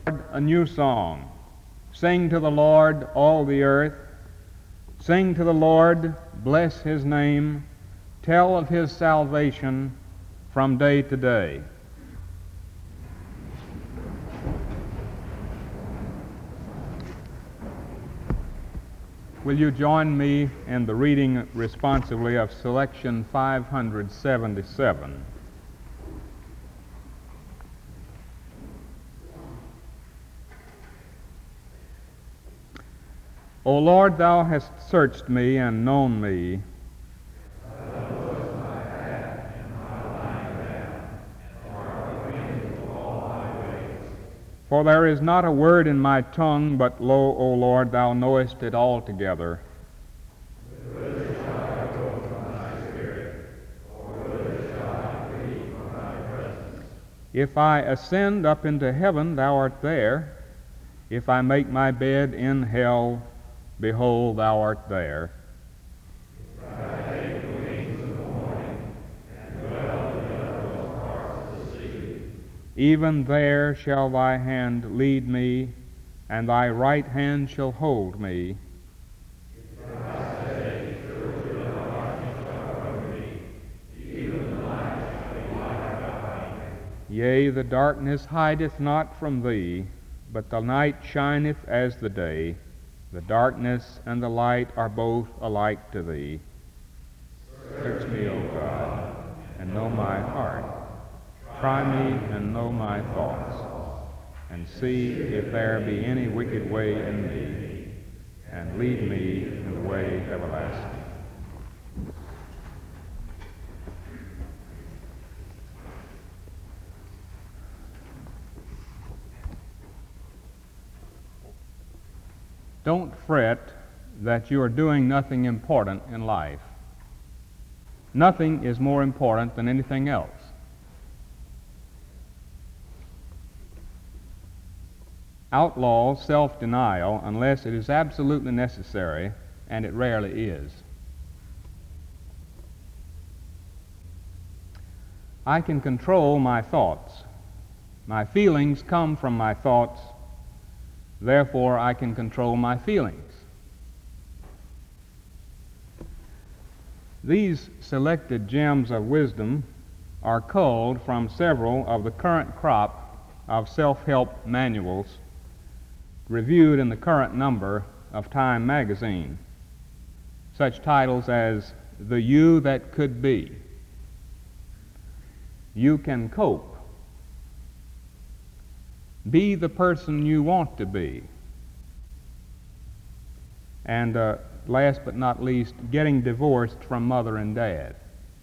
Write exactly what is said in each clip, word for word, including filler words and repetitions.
A new song. Sing to the Lord, all the earth. Sing to the Lord, bless his name. Tell of his salvation from day to day. Will you join me in the reading responsively of selection five hundred seventy-seven? O Lord, thou hast searched me and known me. Thou knowest my path and my lying down, and art acquainted with all my ways. For there is not a word in my tongue, but lo, O Lord, thou knowest it altogether. Whither shall I go from thy spirit, or whither shall I flee from thy presence? If I ascend up into heaven, thou art there. If I make my bed in hell, behold, thou art there. If I take the wings of the morning, and dwell in the uttermost parts of the sea, even there shall thy hand lead me, and thy right hand shall hold me. if I say, surely the darkness shall cover me, even the night shall be light about me. Yea, the darkness hideth not from thee, but the night shineth as the day. The darkness and the light are both alike to thee. Search me, O God, and know my heart. Try me and know my thoughts, and see if there be any wicked way in me, and lead me in the way everlasting. Don't fret that you are doing nothing important in life. Nothing is more important than anything else. Outlaw self-denial unless it is absolutely necessary, and it rarely is. I can control my thoughts. My feelings come from my thoughts. Therefore, I can control my feelings. These selected gems of wisdom are culled from several of the current crop of self-help manuals reviewed in the current number of Time magazine. Such titles as The You That Could Be, You Can Cope, Be the Person You Want to Be, and uh, last but not least, Getting Divorced from Mother and Dad.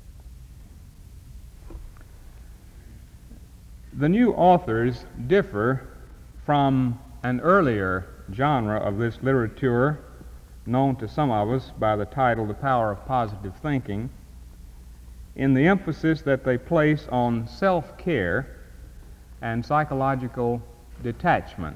The new authors differ from an earlier genre of this literature, known to some of us by the title The Power of Positive Thinking, in the emphasis that they place on self-care and psychological detachment.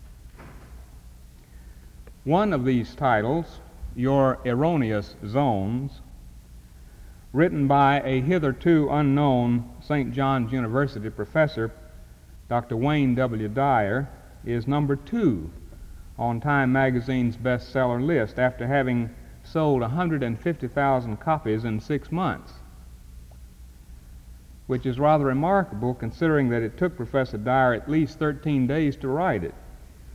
One of these titles, Your Erroneous Zones, written by a hitherto unknown Saint John's University professor, Doctor Wayne W. Dyer, is number two on Time magazine's bestseller list after having sold one hundred fifty thousand copies in six months, which is rather remarkable considering that it took Professor Dyer at least thirteen days to write it,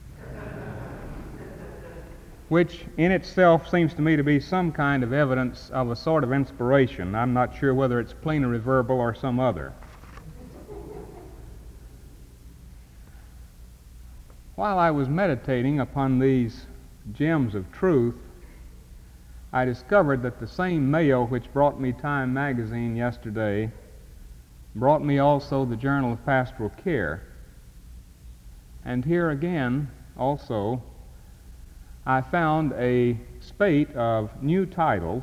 which in itself seems to me to be some kind of evidence of a sort of inspiration. I'm not sure whether it's plenary verbal or some other. While I was meditating upon these gems of truth, I discovered that the same mail which brought me Time magazine yesterday brought me also the Journal of Pastoral Care. And here again, also, I found a spate of new titles.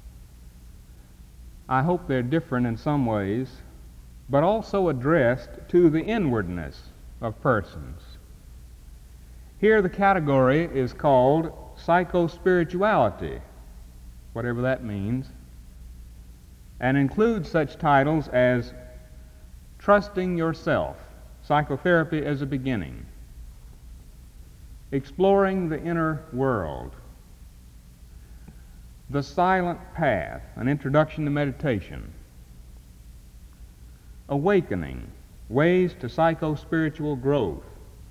I hope they're different in some ways, but also addressed to the inwardness of persons. Here the category is called psychospirituality, whatever that means, and includes such titles as Trusting Yourself, Psychotherapy as a Beginning, Exploring the Inner World, The Silent Path, An Introduction to Meditation, Awakening, Ways to Psycho-Spiritual Growth,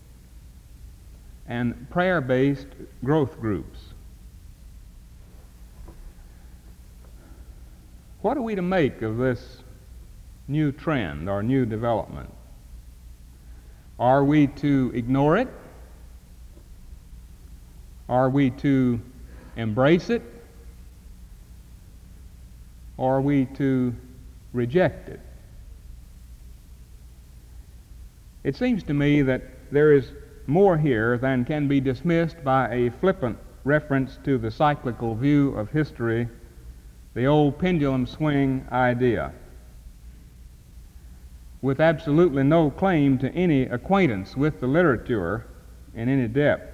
and prayer-based growth groups. What are we to make of this new trend or new development? Are we to ignore it? Are we to embrace it? Or are we to reject it? It seems to me that there is more here than can be dismissed by a flippant reference to the cyclical view of history, the old pendulum swing idea. With absolutely no claim to any acquaintance with the literature in any depth,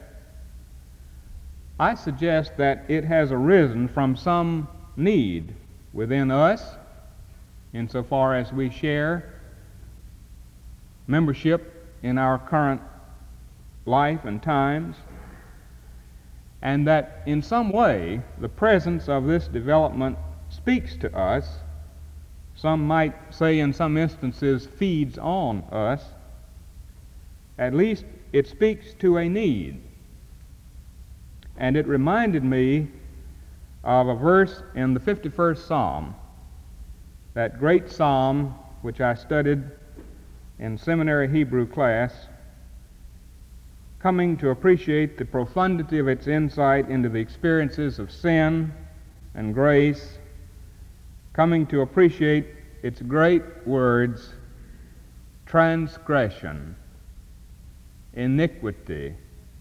I suggest that it has arisen from some need within us, insofar as we share membership in our current life and times, and that in some way the presence of this development speaks to us. Some might say in some instances feeds on us. At least it speaks to a need. And it reminded me of a verse in the fifty-first Psalm, that great psalm which I studied in seminary Hebrew class, coming to appreciate the profundity of its insight into the experiences of sin and grace, coming to appreciate its great words, transgression, iniquity,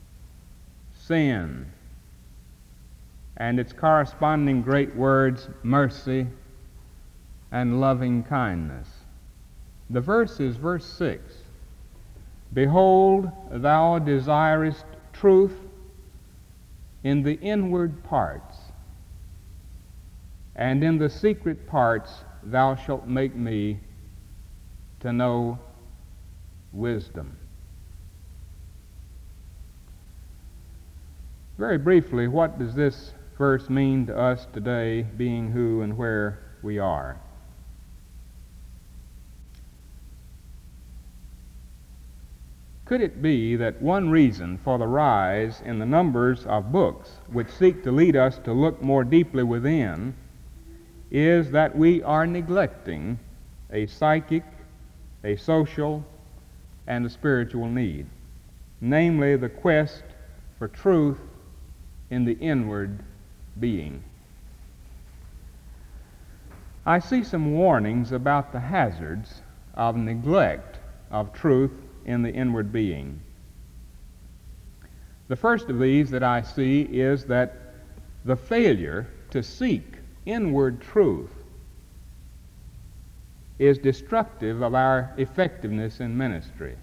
sin, and its corresponding great words, mercy and loving kindness. The verse is verse six. Behold, thou desirest truth in the inward parts, and in the secret parts thou shalt make me to know wisdom. Very briefly, what does this verse mean to us today, being who and where we are? Could it be that one reason for the rise in the numbers of books which seek to lead us to look more deeply within is that we are neglecting a psychic, a social, and a spiritual need, namely the quest for truth in the inward being? I see some warnings about the hazards of neglect of truth in the inward being. The first of these that I see is that the failure to seek inward truth is destructive of our effectiveness in ministry.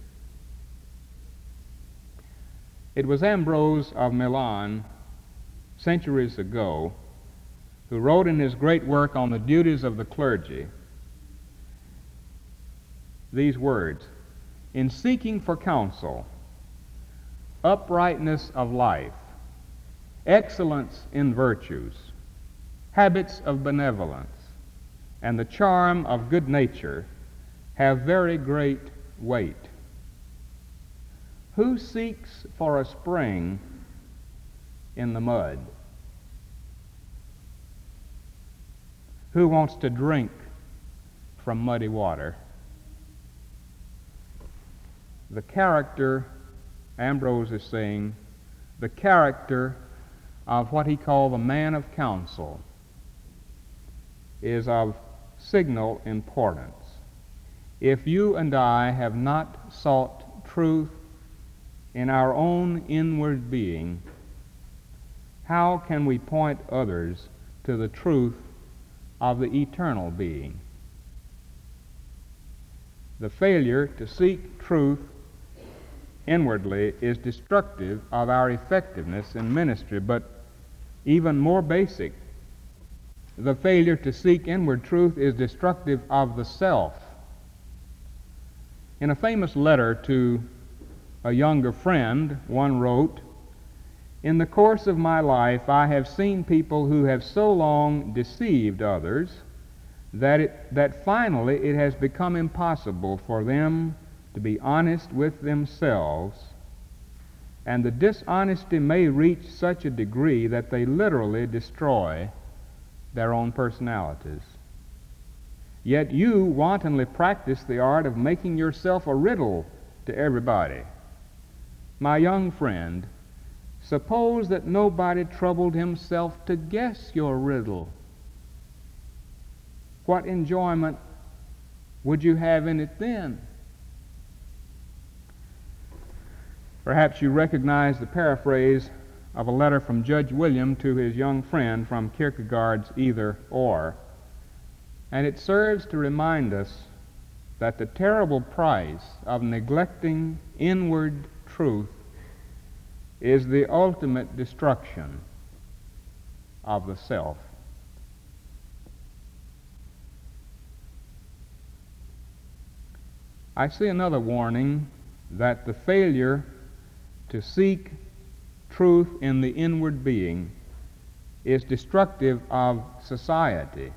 It was Ambrose of Milan, centuries ago, who wrote in his great work on the duties of the clergy these words: in seeking for counsel, uprightness of life, excellence in virtues, habits of benevolence, and the charm of good nature have very great weight. Who seeks for a spring in the mud? Who wants to drink from muddy water? The character, Ambrose is saying, the character of what he called the man of counsel is of signal importance. If you and I have not sought truth in our own inward being, how can we point others to the truth of the eternal being? The failure to seek truth inwardly is destructive of our effectiveness in ministry, but even more basic, the failure to seek inward truth is destructive of the self. In a famous letter to a younger friend, one wrote, In the course of my life, I have seen people who have so long deceived others that, it, that finally it has become impossible for them to be honest with themselves, and the dishonesty may reach such a degree that they literally destroy their own personalities. Yet you wantonly practice the art of making yourself a riddle to everybody. My young friend, suppose that nobody troubled himself to guess your riddle. What enjoyment would you have in it then? Perhaps you recognize the paraphrase of a letter from Judge William to his young friend from Kierkegaard's Either Or, and it serves to remind us that the terrible price of neglecting inward truth is the ultimate destruction of the self. I see another warning that the failure to seek truth in the inward being is destructive of society.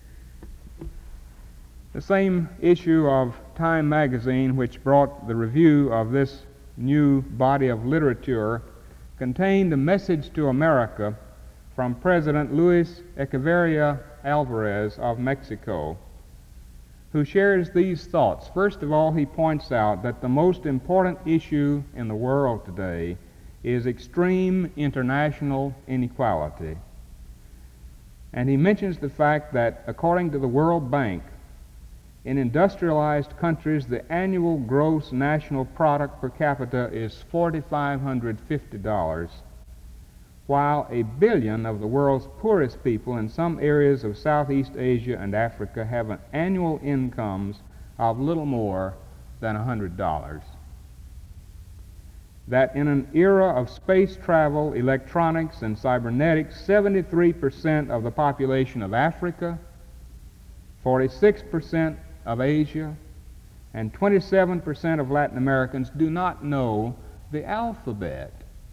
The same issue of Time magazine, which brought the review of this new body of literature, contained a message to America from President Luis Echeverria Alvarez of Mexico, who shares these thoughts. First of all, he points out that the most important issue in the world today is extreme international inequality. And he mentions the fact that, according to the World Bank, in industrialized countries, the annual gross national product per capita is four thousand five hundred fifty dollars, while a billion of the world's poorest people in some areas of Southeast Asia and Africa have an annual incomes of little more than one hundred dollars. That in an era of space travel, electronics, and cybernetics, seventy-three percent of the population of Africa, forty-six percent of Asia, and twenty-seven percent of Latin Americans do not know the alphabet.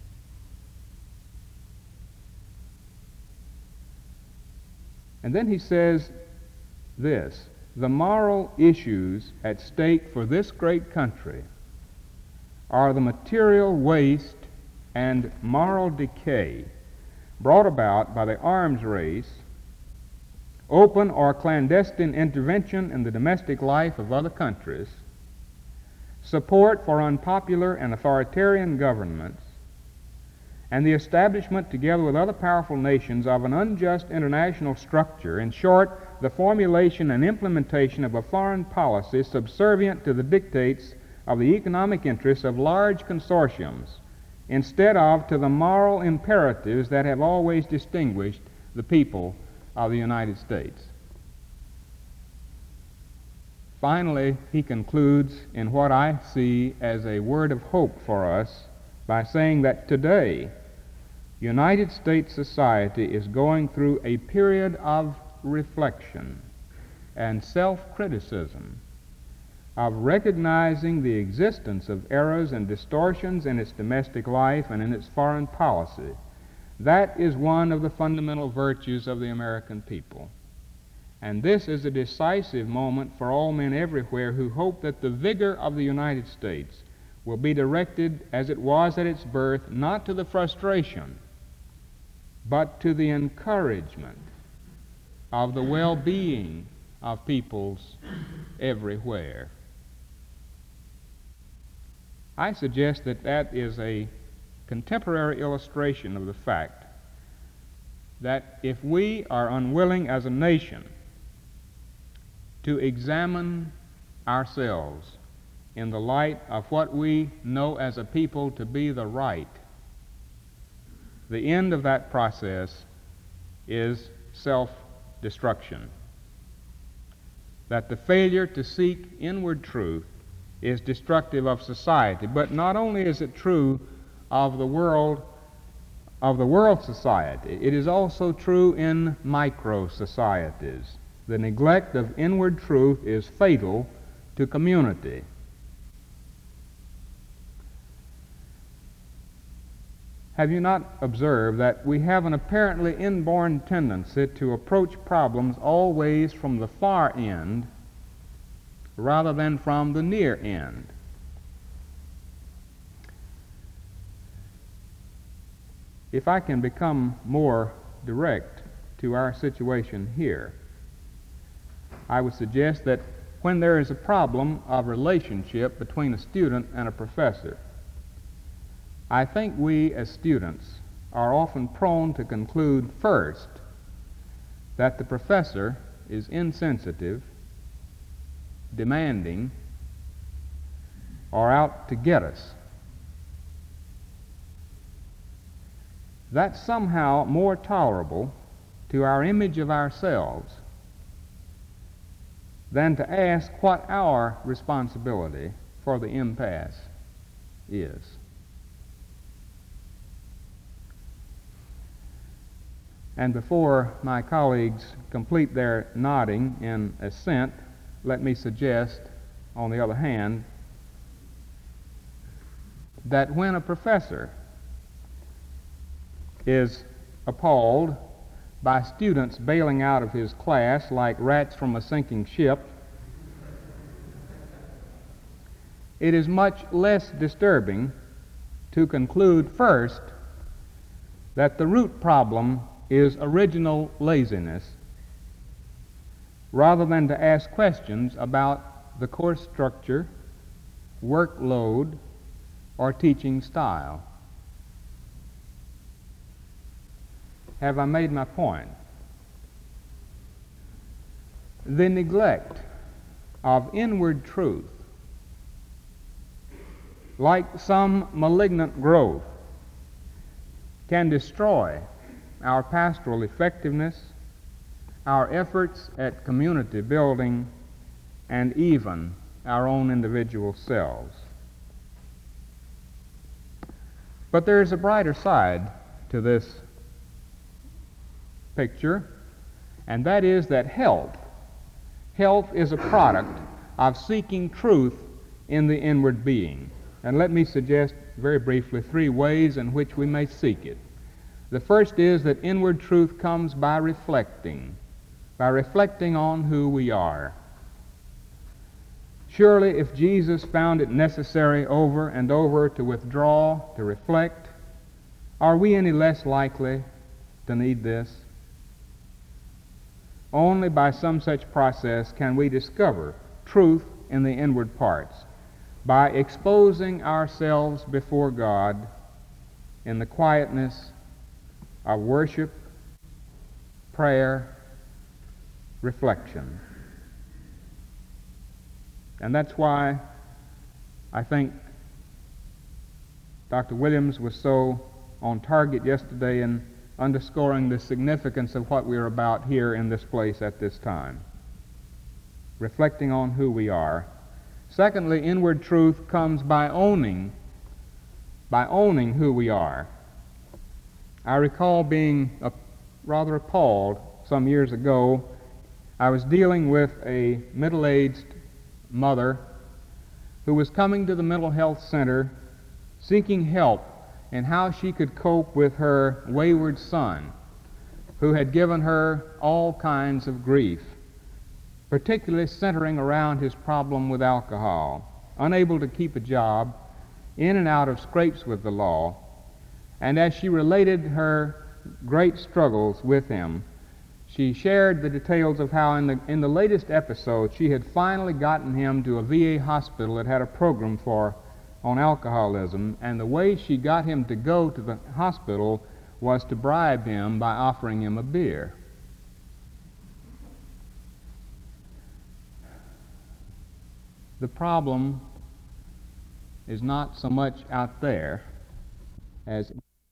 And then he says this: the moral issues at stake for this great country are the material waste and moral decay brought about by the arms race, open or clandestine intervention in the domestic life of other countries, support for unpopular and authoritarian governments, and the establishment, together with other powerful nations, of an unjust international structure. In short, the formulation and implementation of a foreign policy subservient to the dictates of the economic interests of large consortiums, instead of to the moral imperatives that have always distinguished the people of the United States. Finally, he concludes in what I see as a word of hope for us by saying that today, United States society is going through a period of reflection and self-criticism, of recognizing the existence of errors and distortions in its domestic life and in its foreign policy. That is one of the fundamental virtues of the American people. And this is a decisive moment for all men everywhere who hope that the vigor of the United States will be directed, as it was at its birth, not to the frustration, but to the encouragement of the well-being of peoples everywhere. I suggest that that is a contemporary illustration of the fact that if we are unwilling as a nation to examine ourselves in the light of what we know as a people to be the right, the end of that process is self-destruction. That the failure to seek inward truth is destructive of society. But not only is it true of the world, of the world society, it is also true in micro-societies. The neglect of inward truth is fatal to community. Have you not observed that we have an apparently inborn tendency to approach problems always from the far end rather than from the near end? If I can become more direct to our situation here, I would suggest that when there is a problem of relationship between a student and a professor, I think we as students are often prone to conclude first that the professor is insensitive, demanding, or out to get us. That's somehow more tolerable to our image of ourselves than to ask what our responsibility for the impasse is. And before my colleagues complete their nodding in assent, let me suggest, on the other hand, that when a professor is appalled by students bailing out of his class like rats from a sinking ship, it is much less disturbing to conclude first that the root problem is original laziness, rather than to ask questions about the course structure, workload, or teaching style. Have I made my point? The neglect of inward truth, like some malignant growth, can destroy our pastoral effectiveness, our efforts at community building, and even our own individual selves. But there is a brighter side to this picture, and that is that health, health is a product of seeking truth in the inward being. And let me suggest very briefly three ways in which we may seek it. The first is that inward truth comes by reflecting, by reflecting on who we are. Surely if Jesus found it necessary over and over to withdraw, to reflect, are we any less likely to need this? Only by some such process can we discover truth in the inward parts, by exposing ourselves before God in the quietness of worship, prayer, reflection. And that's why I think Doctor Williams was so on target yesterday in underscoring the significance of what we're about here in this place at this time. Reflecting on who we are. Secondly, inward truth comes by owning, by owning who we are. I recall being uh, rather appalled some years ago. I was dealing with a middle-aged mother who was coming to the mental health center seeking help in how she could cope with her wayward son, who had given her all kinds of grief, particularly centering around his problem with alcohol, unable to keep a job, in and out of scrapes with the law. And as she related her great struggles with him, she shared the details of how in the, in the latest episode she had finally gotten him to a V A hospital that had a program for on alcoholism, and the way she got him to go to the hospital was to bribe him by offering him a beer. The problem is not so much out there as